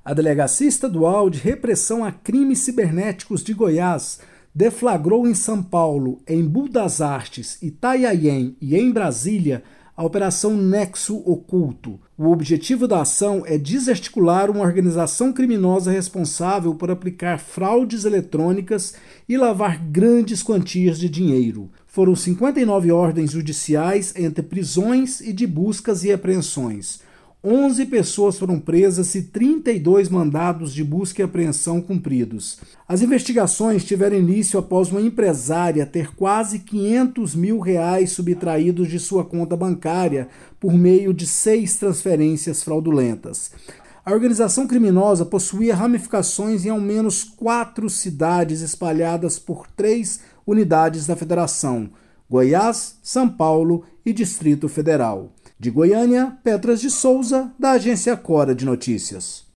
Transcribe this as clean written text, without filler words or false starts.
A Delegacia Estadual de Repressão a Crimes Cibernéticos de Goiás deflagrou em São Paulo, em Embu das Artes, Itanhaém e em Brasília a Operação Nexo Oculto. O objetivo da ação é desarticular uma organização criminosa responsável por aplicar fraudes eletrônicas e lavar grandes quantias de dinheiro. Foram 59 ordens judiciais entre prisões e de buscas e apreensões. 11 pessoas foram presas e 32 mandados de busca e apreensão cumpridos. As investigações tiveram início após uma empresária ter quase R$500 mil subtraídos de sua conta bancária por meio de 6 transferências fraudulentas. A organização criminosa possuía ramificações em ao menos 4 cidades espalhadas por 3 unidades da Federação: Goiás, São Paulo e Distrito Federal. De Goiânia, Petras de Souza, da Agência Cora de Notícias.